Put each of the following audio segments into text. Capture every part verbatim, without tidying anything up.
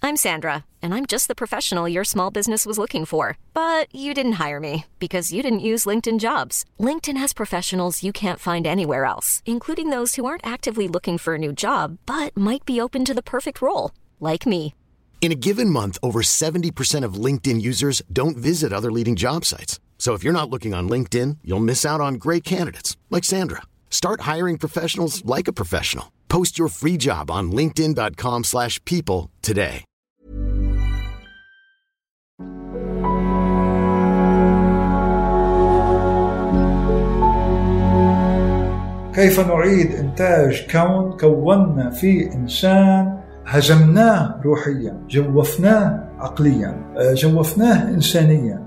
I'm Sandra, and I'm just the professional your small business was looking for. But you didn't hire me because you didn't use LinkedIn Jobs. LinkedIn has professionals you can't find anywhere else, including those who aren't actively looking for a new job, but might be open to the perfect role, like me. In a given month, over seventy percent of LinkedIn users don't visit other leading job sites. So if you're not looking on LinkedIn, you'll miss out on great candidates like Sandra. Start hiring professionals like a professional. Post your free job on linkedin dot com slash people today. كيف نعيد إنتاج كون كوننا فيه إنسان هزمناه روحيا، جوفناه عقليا، جوفناه إنسانيا.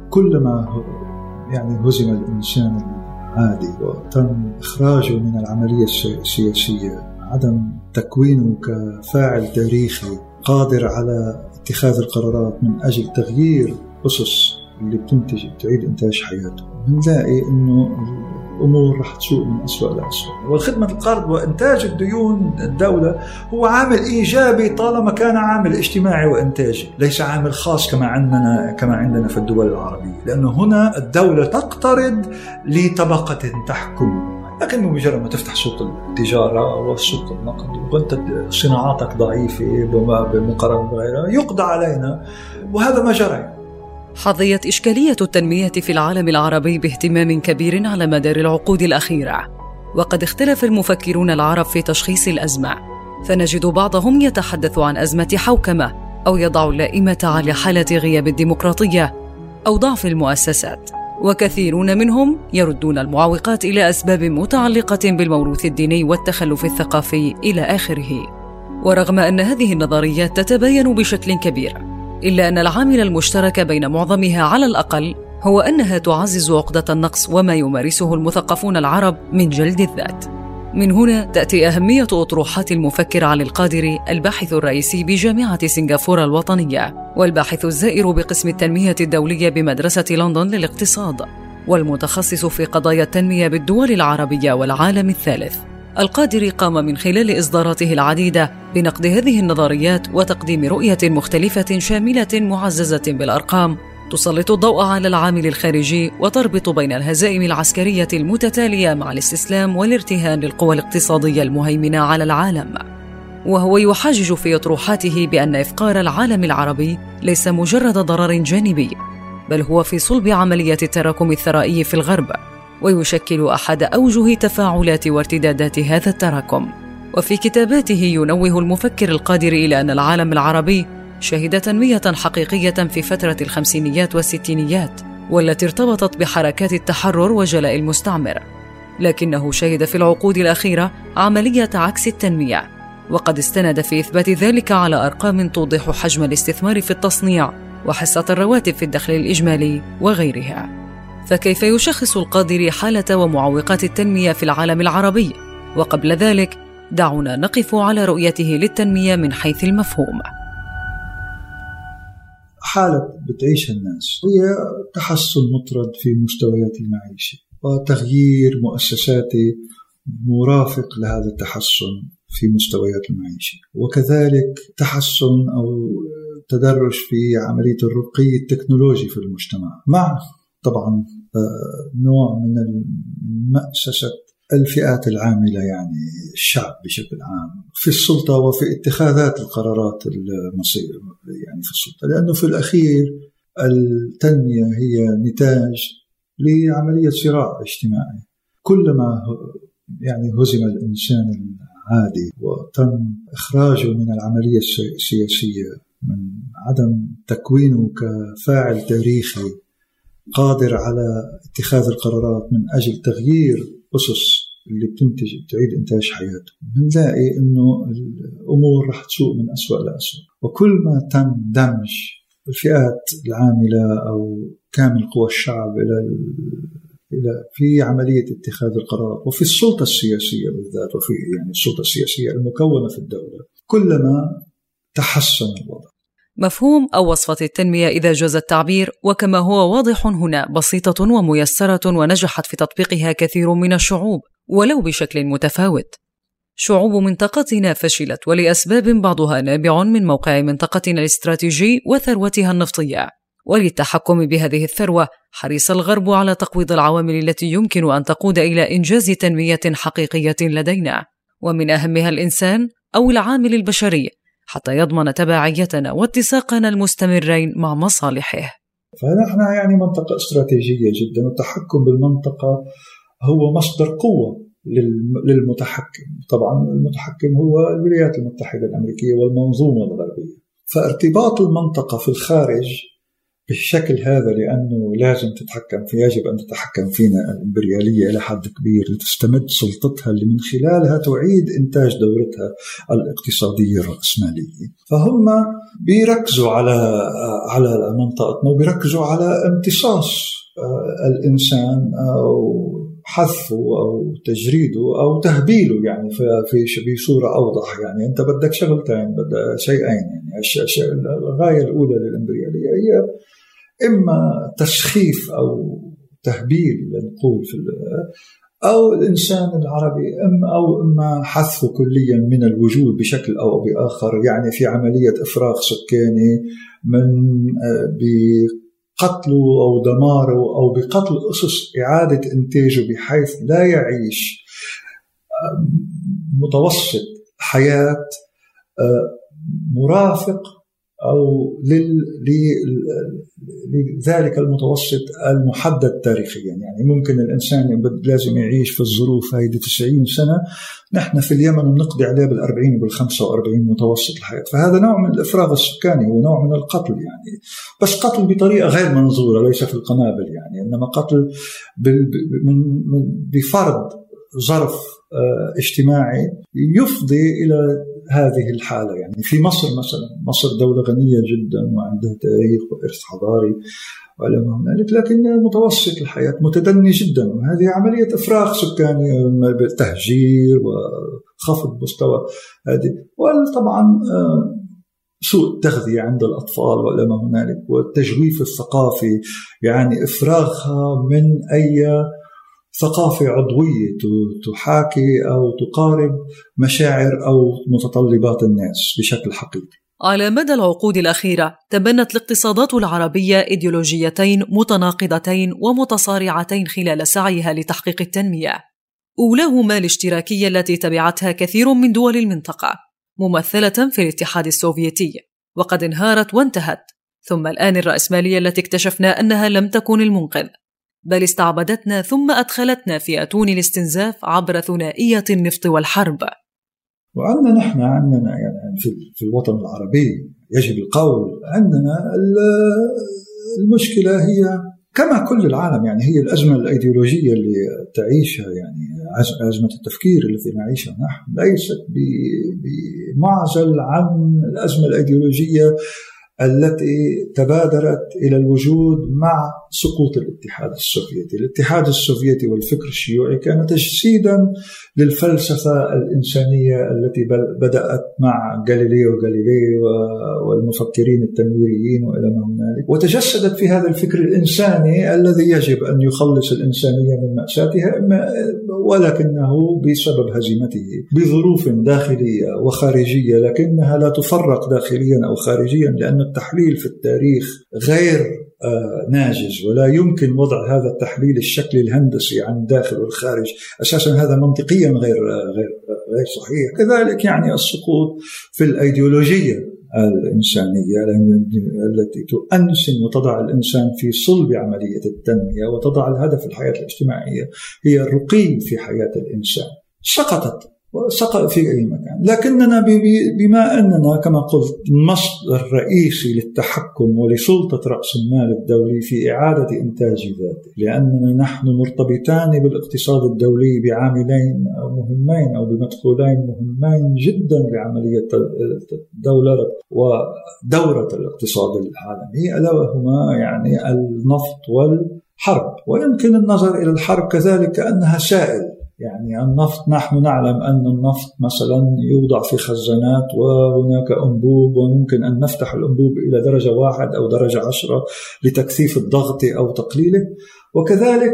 كلما يعني هزم الإنسان العادي وتم إخراجه من العملية السياسية، عدم تكوينه كفاعل تاريخي قادر على اتخاذ القرارات من أجل تغيير أسس اللي بتنتج تعيد إنتاج حياته، بنلاقي إنه الأمور رح تسوء من أسوأ لأسوأ. والخدمة القرض وإنتاج الديون الدولة هو عامل إيجابي طالما كان عامل اجتماعي وإنتاجي، ليس عامل خاص كما عندنا كما عندنا في الدول العربية، لأنه هنا الدولة تقترض لطبقة تحكم. لكن مجرد ما تفتح سوق التجارة وسوق النقد وأنت صناعاتك ضعيفة بمقارنة بغيرها يقضى علينا، وهذا ما جرى. حظيت إشكالية التنمية في العالم العربي باهتمام كبير على مدار العقود الأخيرة، وقد اختلف المفكرون العرب في تشخيص الأزمة، فنجد بعضهم يتحدث عن أزمة حوكمة أو يضع اللائمة على حالة غياب الديمقراطية أو ضعف المؤسسات، وكثيرون منهم يردون المعوقات إلى أسباب متعلقة بالموروث الديني والتخلف الثقافي إلى آخره. ورغم أن هذه النظريات تتباين بشكل كبير، إلا أن العامل المشترك بين معظمها على الأقل هو أنها تعزز عقدة النقص وما يمارسه المثقفون العرب من جلد الذات. من هنا تأتي أهمية أطروحات المفكر علي القادري، الباحث الرئيسي بجامعة سنغافورة الوطنية والباحث الزائر بقسم التنمية الدولية بمدرسة لندن للاقتصاد، والمتخصص في قضايا التنمية بالدول العربية والعالم الثالث. القادري قام من خلال إصداراته العديدة بنقد هذه النظريات وتقديم رؤية مختلفة شاملة معززة بالأرقام تسلط الضوء على العامل الخارجي وتربط بين الهزائم العسكرية المتتالية مع الاستسلام والارتهان للقوى الاقتصادية المهيمنة على العالم. وهو يحجج في أطروحاته بأن إفقار العالم العربي ليس مجرد ضرر جانبي، بل هو في صلب عملية التراكم الثرائي في الغرب، ويشكل أحد أوجه تفاعلات وارتدادات هذا التراكم. وفي كتاباته ينوه المفكر القادري إلى أن العالم العربي شهد تنمية حقيقية في فترة الخمسينيات والستينيات، والتي ارتبطت بحركات التحرر وجلاء المستعمر، لكنه شهد في العقود الأخيرة عملية عكس التنمية، وقد استند في إثبات ذلك على أرقام توضح حجم الاستثمار في التصنيع وحصة الرواتب في الدخل الإجمالي وغيرها. فكيف يشخص القادري حالة ومعوقات التنمية في العالم العربي؟ وقبل ذلك دعونا نقف على رؤيته للتنمية من حيث المفهوم. حالة بتعيش الناس هي تحسن مطرد في مستويات المعيشة وتغيير مؤسساتي مرافق لهذا التحسن في مستويات المعيشة، وكذلك تحسن أو تدرج في عملية الرقي التكنولوجي في المجتمع، مع طبعا نوع من مأسسة الفئات العاملة، يعني الشعب بشكل عام في السلطة وفي اتخاذات القرارات المصير يعني في السلطة، لأنه في الأخير التنمية هي نتاج لعملية صراع اجتماعي. كلما يعني هزم الإنسان العادي وتم إخراجه من العملية السياسية من عدم تكوينه كفاعل تاريخي قادر على اتخاذ القرارات من أجل تغيير أسس اللي بتنتج تعيد إنتاج حياته، بنلاقي إنه الأمور رح تسوء من أسوأ لأسوأ. وكل ما تم دمج الفئات العاملة أو كامل قوى الشعب إلى إلى في عملية اتخاذ القرارات وفي السلطة السياسية بالذات، وفي يعني السلطة السياسية المكونة في الدولة، كلما تحسن الوضع. مفهوم أو وصفة التنمية إذا جاز التعبير، وكما هو واضح هنا، بسيطة وميسرة ونجحت في تطبيقها كثير من الشعوب ولو بشكل متفاوت. شعوب منطقتنا فشلت ولأسباب بعضها نابع من موقع منطقتنا الاستراتيجي وثروتها النفطية، وللتحكم بهذه الثروة حرص الغرب على تقويض العوامل التي يمكن أن تقود إلى إنجاز تنمية حقيقية لدينا، ومن أهمها الإنسان أو العامل البشري، حتى يضمن تبعيتنا واتساقنا المستمرين مع مصالحه. فنحن يعني منطقة استراتيجية جدا، والتحكم بالمنطقة هو مصدر قوة للمتحكم. طبعا المتحكم هو الولايات المتحدة الأمريكية والمنظومة الغربية، فارتباط المنطقة في الخارج بالشكل هذا، لأنه لازم تتحكم فيه، يجب أن تتحكم فينا الإمبريالية إلى حد كبير لتستمد سلطتها اللي من خلالها تعيد إنتاج دورتها الاقتصادية الرأسمالية. فهم بيركزوا على على منطقتنا وبيركزوا على امتصاص الإنسان أو حذفه أو تجريده أو تهبيله، يعني في بصورة أوضح. يعني أنت بدك شغلتين، بدك شيئين. يعني الغاية الأولى للإمبريالية هي إما تسخيف أو تهبيل نقول في أو الإنسان العربي، إما أو إما حذفه كليا من الوجود بشكل أو بآخر، يعني في عملية إفراغ سكاني من بقتله أو دماره أو بقتل أسس إعادة إنتاجه بحيث لا يعيش متوسط حياة مرافق أو لذلك المتوسط المحدد تاريخيا. يعني ممكن الإنسان لازم يعيش في الظروف هذه تسعين سنة، نحن في اليمن بنقضي عليه بالأربعين وبالخمسة وأربعين متوسط الحياة. فهذا نوع من الإفراغ السكاني ونوع من القتل، يعني بس قتل بطريقة غير منظورة، ليس في القنابل يعني، إنما قتل بفرض ظرف اجتماعي يفضي إلى هذه الحالة. يعني في مصر مثلا، مصر دولة غنية جدا وعندها تاريخ وإرث حضاري وعلى ما هنالك، لكن متوسط الحياة متدني جدا، وهذه عملية إفراغ سكاني بالتهجير وخفض مستوى هذه، وطبعا سوء التغذية عند الأطفال وعلى ما هنالك، والتجويف الثقافي، يعني إفراغها من أي ثقافة عضوية تحاكي أو تقارب مشاعر أو متطلبات الناس بشكل حقيقي. على مدى العقود الأخيرة تبنت الاقتصادات العربية إيديولوجيتين متناقضتين ومتصارعتين خلال سعيها لتحقيق التنمية. أولاهما الاشتراكية التي تبعتها كثير من دول المنطقة، ممثلة في الاتحاد السوفيتي وقد انهارت وانتهت، ثم الآن الرأسمالية التي اكتشفنا أنها لم تكن المنقذ، بل استعبدتنا ثم أدخلتنا في أتون الاستنزاف عبر ثنائية النفط والحرب. وعندنا نحن عندنا يعني في في الوطن العربي يجب القول عندنا المشكلة هي كما كل العالم، يعني هي الأزمة الأيديولوجية اللي تعيشها، يعني أزمة التفكير التي نعيشها نحن ليست بمعزل عن الأزمة الأيديولوجية التي تبادرت إلى الوجود مع سقوط الاتحاد السوفيتي. الاتحاد السوفيتي والفكر الشيوعي كان تجسيدا للفلسفة الإنسانية التي بدأت مع غاليليو غاليلي والمفكرين التنويريين وإلى ما هنالك، وتجسدت في هذا الفكر الإنساني الذي يجب أن يخلص الإنسانية من مأساتها، ولكنه بسبب هزيمته بظروف داخلية وخارجية، لكنها لا تفرق داخليا أو خارجيا، لأن التحليل في التاريخ غير ناجز، ولا يمكن وضع هذا التحليل الشكلي الهندسي عن الداخل والخارج، أساسا هذا منطقيا غير غير غير صحيح. كذلك يعني السقوط في الأيديولوجية الإنسانية التي تؤنسن وتضع الإنسان في صلب عملية التنمية وتضع الهدف الحياة الاجتماعية هي الرقي في حياة الإنسان، سقطت سقط في أي مكان. لكننا بما أننا كما قلت مصدر رئيسي للتحكم ولسلطة رأس المال الدولي في إعادة إنتاج ذاته، لأننا نحن مرتبطان بالاقتصاد الدولي بعاملين مهمين أو بمدخولين مهمين جدا لعملية الدولة ودورة الاقتصاد العالمي، ألا وهما يعني النفط والحرب. ويمكن النظر إلى الحرب كذلك كأنها سائل، يعني النفط نحن نعلم أن النفط مثلا يوضع في خزانات وهناك أنبوب، وممكن أن نفتح الأنبوب إلى درجة واحد أو درجة عشرة لتكثيف الضغط أو تقليله. وكذلك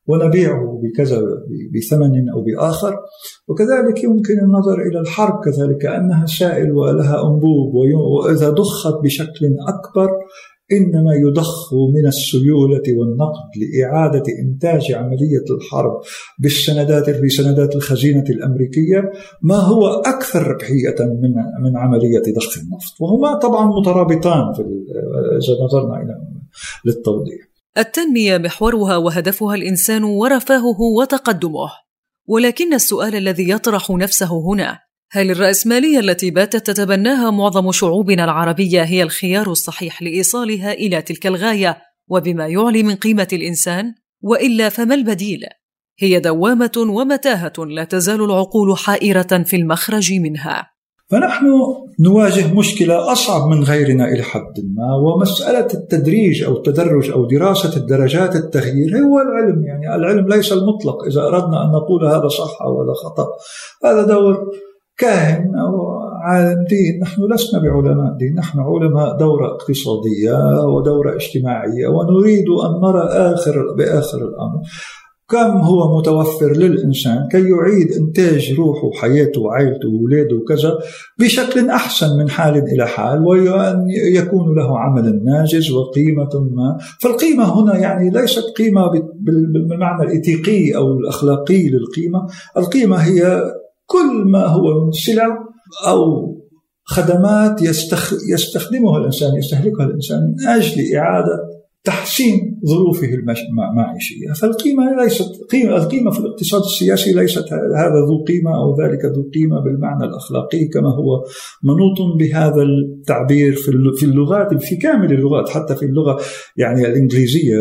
ونبيعه بكذا بثمن أو بآخر. وكذلك يمكن النظر إلى الحرب كذلك كأنها سائل ولها أنبوب، وإذا ضخت بشكل أكبر إنما يضخ من السيولة والنقد لإعادة إنتاج عملية الحرب بالسندات في سندات الخزينة الأمريكية ما هو أكثر ربحية من من عملية ضخ النفط، وهما طبعا مترابطان في إذا نظرنا إلى للتوضيح. التنمية محورها وهدفها الإنسان ورفاهه وتقدمه، ولكن السؤال الذي يطرح نفسه هنا: هل الرأسمالية التي باتت تتبناها معظم شعوبنا العربية هي الخيار الصحيح لإيصالها إلى تلك الغاية وبما يعلي من قيمة الإنسان؟ وإلا فما البديل؟ هي دوامة ومتاهة لا تزال العقول حائرة في المخرج منها. فنحن نواجه مشكلة أصعب من غيرنا إلى حد ما، ومسألة التدريج أو التدرج أو دراسة الدرجات التغيير هو العلم. يعني العلم ليس المطلق، إذا أردنا أن نقول هذا صح أو هذا خطأ هذا دور كاهن أو عالم دين. نحن لسنا بعلماء دين، نحن علماء دورة اقتصادية ودورة اجتماعية، ونريد أن نرى آخر بآخر الأمر كم هو متوفر للإنسان كي يعيد إنتاج روحه وحياته وعائلته وولاده وكذا بشكل أحسن من حال إلى حال، وأن يكون له عمل ناجز وقيمة ما. فالقيمة هنا يعني ليست قيمة بالمعنى الإيثيقي أو الأخلاقي للقيمة. القيمة هي كل ما هو من سلع أو خدمات يستخدمها الإنسان يستهلكها الإنسان من أجل إعادة تحسين ظروفه المعيشية. فالقيمة ليست قيمة، القيمة في الاقتصاد السياسي ليست هذا ذو قيمة أو ذلك ذو قيمة بالمعنى الأخلاقي كما هو منوط بهذا التعبير في اللغات، في كامل اللغات، حتى في اللغة يعني الإنجليزية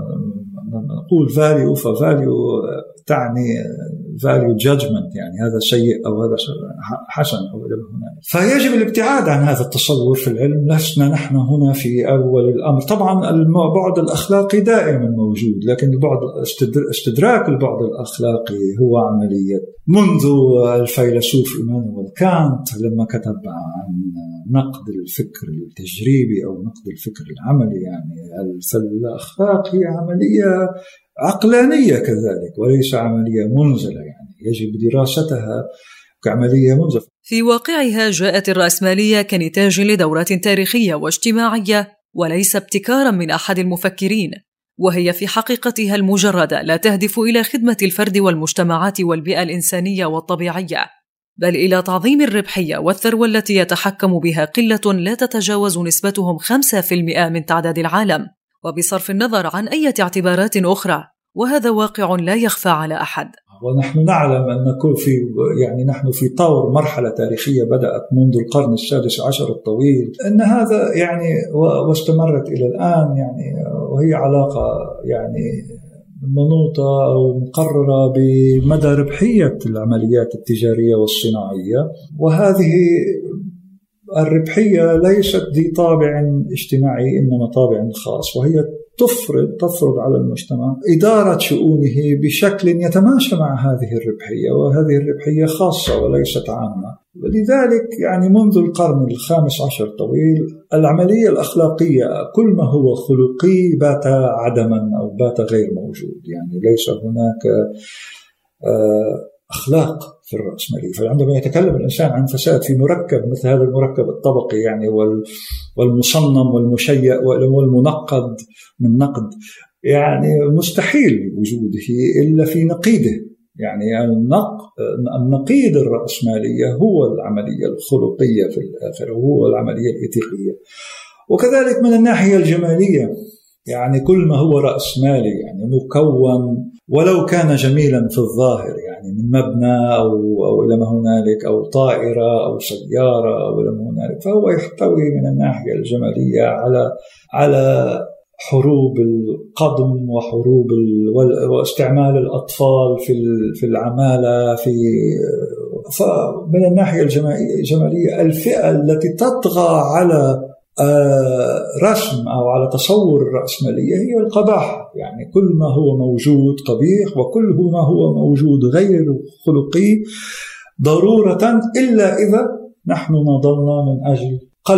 نقول value فvalue تعني value judgment، يعني هذا سيء أو هذا حسن أو إلى هنالك. فيجب الابتعاد عن هذا التصور في العلم. لسنا نحن هنا في أول الأمر. طبعا البعد الأخلاقي دائما موجود، لكن البعد استدراك البعد الأخلاقي هو عملية منذ الفيلسوف إيمانويل كانت لما كتب عن نقد الفكر التجريبي أو نقد الفكر العملي. يعني الأخلاق هي عملية عقلانية كذلك وليس عملية منزلة، يعني يجب دراستها كعملية منزلة. في واقعها جاءت الرأسمالية كنتاج لدورات تاريخية واجتماعية وليس ابتكارا من أحد المفكرين، وهي في حقيقتها المجردة لا تهدف إلى خدمة الفرد والمجتمعات والبيئة الإنسانية والطبيعية، بل إلى تعظيم الربحية والثروة التي يتحكم بها قلة لا تتجاوز نسبتهم خمسة بالمئة من تعداد العالم، وبصرف النظر عن أي اعتبارات أخرى، وهذا واقع لا يخفى على أحد. ونحن نعلم أن نكون في يعني نحن في طور مرحلة تاريخية بدأت منذ القرن السادس عشر الطويل، أن هذا يعني واستمرت إلى الآن، يعني وهي علاقة يعني منوطة أو مقررة بمدى ربحية العمليات التجارية والصناعية. وهذه الربحية ليست ذي طابع اجتماعي إنما طابع خاص، وهي تفرض تفرض على المجتمع إدارة شؤونه بشكل يتماشى مع هذه الربحية، وهذه الربحية خاصة وليست عامة. ولذلك يعني منذ القرن الخامس عشر طويل العملية الأخلاقية كل ما هو خلقي بات عدما أو بات غير موجود، يعني ليس هناك أخلاق في الرأسمالية. فعندما يتكلم الإنسان عن فساد في مركب مثل هذا المركب الطبقي يعني والمصنم والمشيع والمنقد من نقد، يعني مستحيل وجوده إلا في نقيده. يعني النقيض الرأسمالية هو العملية الخلقية في الآخر، وهو العملية الإيثيقية. وكذلك من الناحية الجمالية، يعني كل ما هو رأسمالي يعني مكون ولو كان جميلا في الظاهر، يعني من مبنى أو, أو إلى ما هنالك أو طائرة أو سيارة أو إلى ما هنالك، فهو يحتوي من الناحية الجمالية على على حروب القدم وحروب واستعمال الأطفال في في العمالة. في فمن الناحية الجمالية الفئة التي تطغى على رسم أو على تصور الرأسمالية هي القباح، يعني كل ما هو موجود قبيح وكل ما هو موجود غير خلقي ضرورة، إلا إذا نحن نضلنا من أجل قلب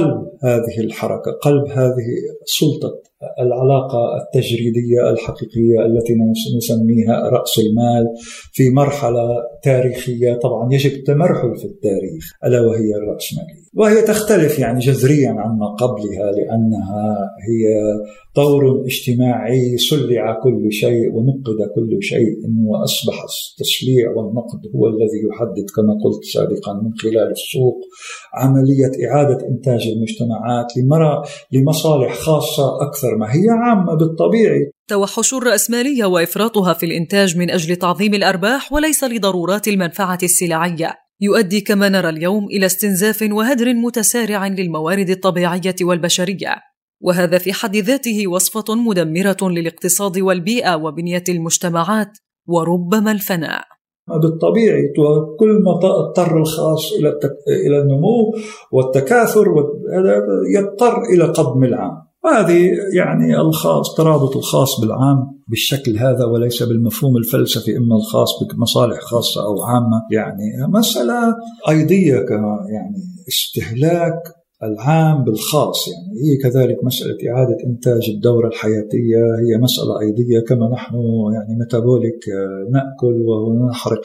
هذه الحركة، قلب هذه سلطة العلاقة التجريدية الحقيقية التي نسميها رأس المال في مرحلة تاريخية طبعا يجب تمرحل في التاريخ، ألا وهي الرأسمالية، وهي تختلف يعني جذريا عما قبلها، لأنها هي طور اجتماعي سلع كل شيء ونقد كل شيء، وأصبح التسليع والنقد هو الذي يحدد كما قلت سابقا من خلال السوق عملية إعادة إنتاج المجتمعات لمصالح خاصة أكثر ما هي عامة بالطبيعي. توحش الرأسمالية وإفراطها في الإنتاج من أجل تعظيم الأرباح وليس لضرورات المنفعة السلعية يؤدي كما نرى اليوم إلى استنزاف وهدر متسارع للموارد الطبيعية والبشرية، وهذا في حد ذاته وصفة مدمرة للاقتصاد والبيئة وبنية المجتمعات وربما الفناء. بالطبيعي كل ما اضطر الخاص إلى إلى النمو والتكاثر يضطر إلى قضم العام، وهذه يعني الخاص ترابط الخاص بالعام بالشكل هذا وليس بالمفهوم الفلسفي إما الخاص بمصالح خاصة أو عامة، يعني مسألة أيضية كما يعني استهلاك العام بالخاص، يعني هي كذلك مسألة إعادة إنتاج الدورة الحياتية هي مسألة أيضية، كما نحن يعني ميتابوليك نأكل ونحرق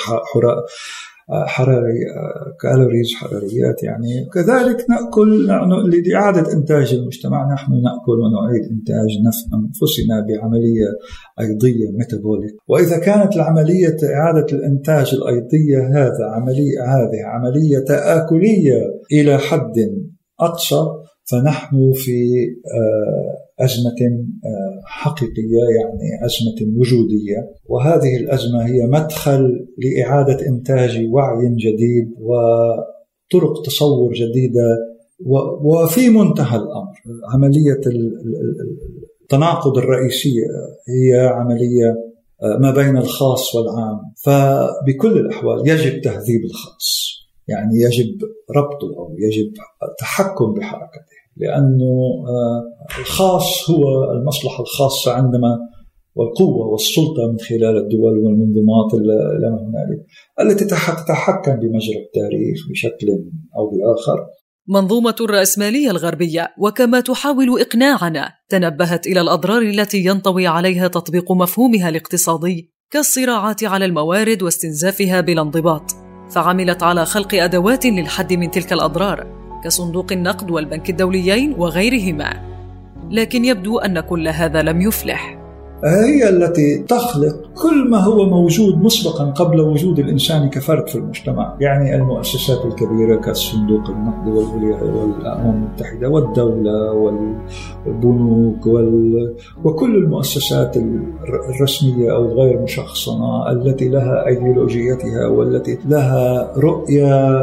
حراري كالوريز حراريات، يعني كذلك نأكل لإعادة إنتاج المجتمع، نحن نأكل ونعيد إنتاج أنفسنا بعملية أيضية ميتابوليك. وإذا كانت العملية إعادة الإنتاج الأيضية هذا عملية هذه عملية تآكلية إلى حد أقصى، فنحن في أزمة حقيقية، يعني أزمة وجودية، وهذه الأزمة هي مدخل لإعادة إنتاج وعي جديد وطرق تصور جديدة، وفي منتهى الأمر عملية التناقض الرئيسية هي عملية ما بين الخاص والعام، فبكل الأحوال يجب تهذيب الخاص، يعني يجب ربطه أو يجب التحكم بحركته، لأنه الخاص هو المصلحة الخاصة عندما والقوة والسلطة من خلال الدول والمنظمات لا هنالك التي تتحكم بمجرى التاريخ بشكل أو بآخر. منظومة الرأسمالية الغربية وكما تحاول إقناعنا تنبهت إلى الأضرار التي ينطوي عليها تطبيق مفهومها الاقتصادي كالصراعات على الموارد واستنزافها بلا انضباط، فعملت على خلق أدوات للحد من تلك الأضرار كصندوق النقد والبنك الدوليين وغيرهما، لكن يبدو أن كل هذا لم يفلح. هي التي تخلق كل ما هو موجود مسبقا قبل وجود الإنسان كفرد في المجتمع، يعني المؤسسات الكبيرة كالصندوق النقد والأمم المتحدة والدولة والبنوك وكل المؤسسات الرسمية أو الغير مشخصنة التي لها أيديولوجيتها والتي لها رؤية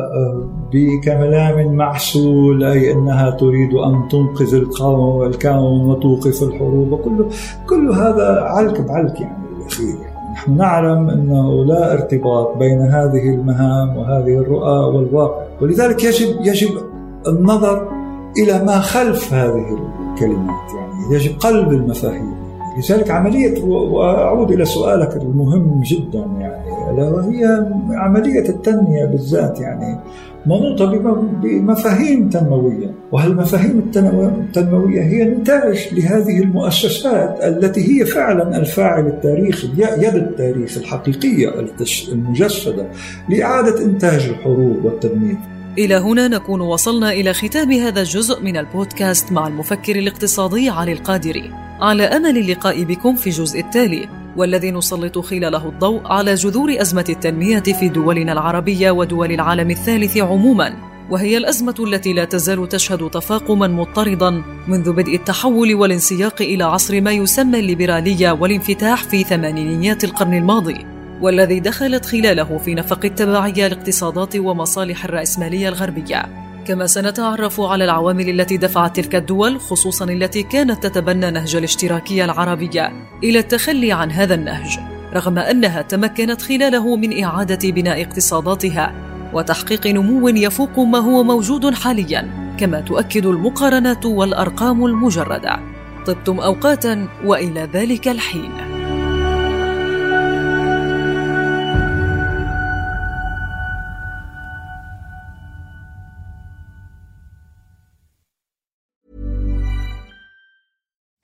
بكلام معسول، أي أنها تريد أن تنقذ الكون وتوقف الحروب، وكل كل هذا علك بعلك يعني بالأخير. يعني نحن نعلم أنه لا ارتباط بين هذه المهام وهذه الرؤى والواقع، ولذلك يجب يجب النظر إلى ما خلف هذه الكلمات، يعني يجب قلب المفاهيم. لذلك عملية، وأعود إلى سؤالك المهم جدا يعني، وهي عملية التنمية بالذات، يعني منوطة بمفاهيم تنموية، وهالمفاهيم التنموية هي نتاج لهذه المؤسسات التي هي فعلا الفاعل التاريخي، يد التاريخ الحقيقية المجسدة لإعادة إنتاج الحروب والتنمية. إلى هنا نكون وصلنا إلى ختام هذا الجزء من البودكاست مع المفكر الاقتصادي علي القادري، على أمل اللقاء بكم في الجزء التالي، والذي نسلط خلاله الضوء على جذور أزمة التنمية في دولنا العربية ودول العالم الثالث عموماً، وهي الأزمة التي لا تزال تشهد تفاقماً مضطرداً منذ بدء التحول والانسياق إلى عصر ما يسمى الليبرالية والانفتاح في ثمانينيات القرن الماضي، والذي دخلت خلاله في نفق التبعية لاقتصادات ومصالح الرأسمالية الغربية. كما سنتعرف على العوامل التي دفعت تلك الدول، خصوصاً التي كانت تتبنى نهج الاشتراكية العربية، إلى التخلي عن هذا النهج، رغم أنها تمكنت خلاله من إعادة بناء اقتصاداتها وتحقيق نمو يفوق ما هو موجود حالياً، كما تؤكد المقارنات والأرقام المجردة. طبتم أوقاتاً وإلى ذلك الحين.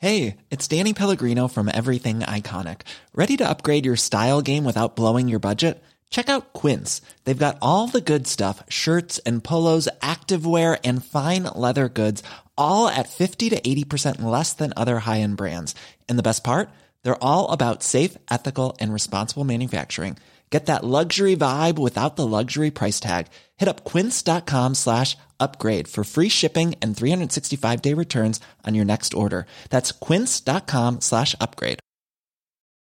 Hey, it's Danny Pellegrino from Everything Iconic. Ready to upgrade your style game without blowing your budget? Check out Quince. They've got all the good stuff, shirts and polos, activewear, and fine leather goods, all at fifty to eighty percent less than other high-end brands. And the best part? They're all about safe, ethical, and responsible manufacturing. Get that luxury vibe without the luxury price tag. Hit up quince.com slash upgrade for free shipping and three sixty-five day returns on your next order. That's quince.com slash upgrade.